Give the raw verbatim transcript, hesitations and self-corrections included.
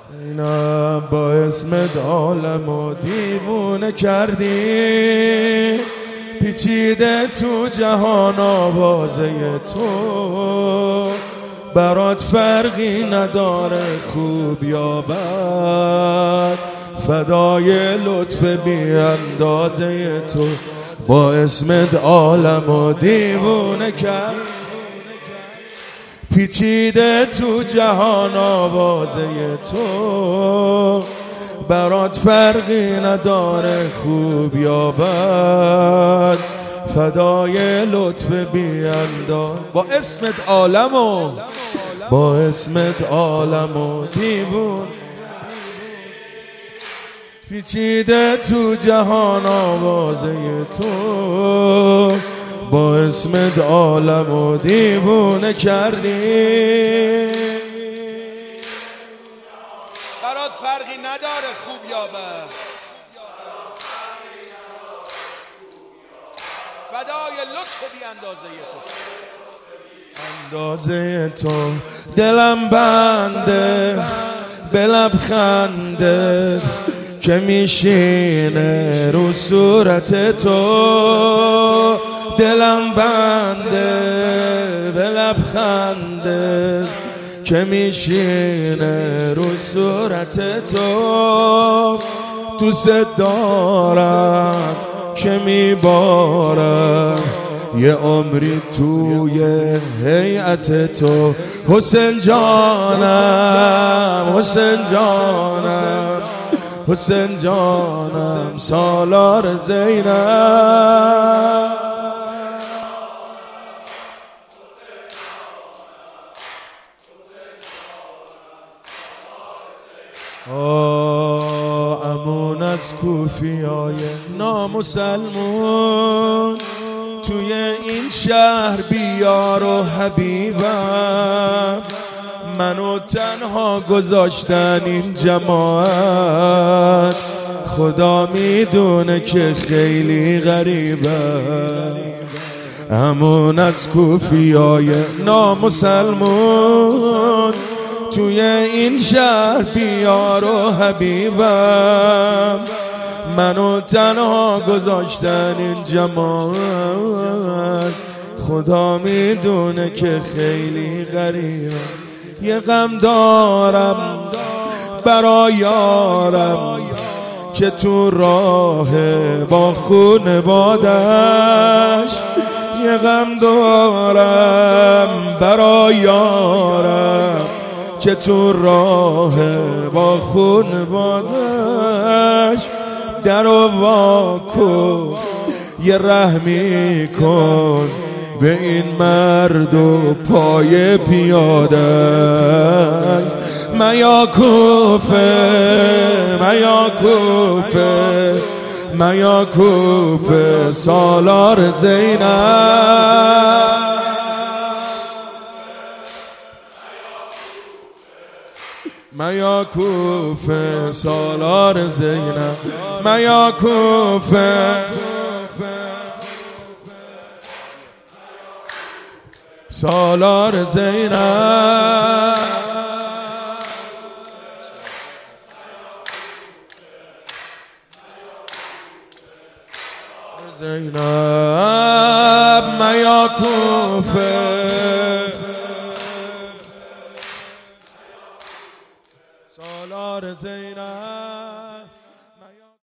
زینب با اسمت عالم و دیوونه کردی، پیچیده تو جهان آوازه تو، برات فرقی نداره خوب یا بد، فدای لطف بی اندازه تو، با اسمت عالم و دیوونه کرد، پیچیده تو جهان آوازه تو، برات فرقی نداره خوب یا بد، فدای لطف بی انداز، با اسمت عالم و با اسمت عالم و دیوون، پیچیده تو جهان آوازه تو، با اسمت عالم و دیوونه کردی، برات فرقی نداره خوب یا بد، فدای لطف بی اندازه تو، اندازه تو دلم بنده به لبخنده که میشینه رو صورت تو، دلم بنده به لبخنده که میشینه رو صورت تو، دوست دارم که میبارم یه عمری توی هیئت تو، حسین جانم حسین جانم حسین جانم سالار زینب، آه امون از کوفیای نامسلمون، توی این شهر بیار و حبیبم، منو تنها گذاشتن این جماعت، خدا میدونه که خیلی غریبم، امون از کوفیای نامسلمون، توی این شهر بیار و حبیبم، منو تنها گذاشتن این جماعت، خدا میدونه که خیلی غریبم، یه غم دارم برا یارم که تو راه با خون بادش، یه غم دارم برا یارم که تو راه با خون بادش، در و واکن یه رحمی کن به این مرد و پای پیاده، میا کوفه میا کوفه میا کوفه سالار زینب، میا کوفه سالار زینب، میا کوفه سالار زینب، زینب میا کوفه سالار زینب.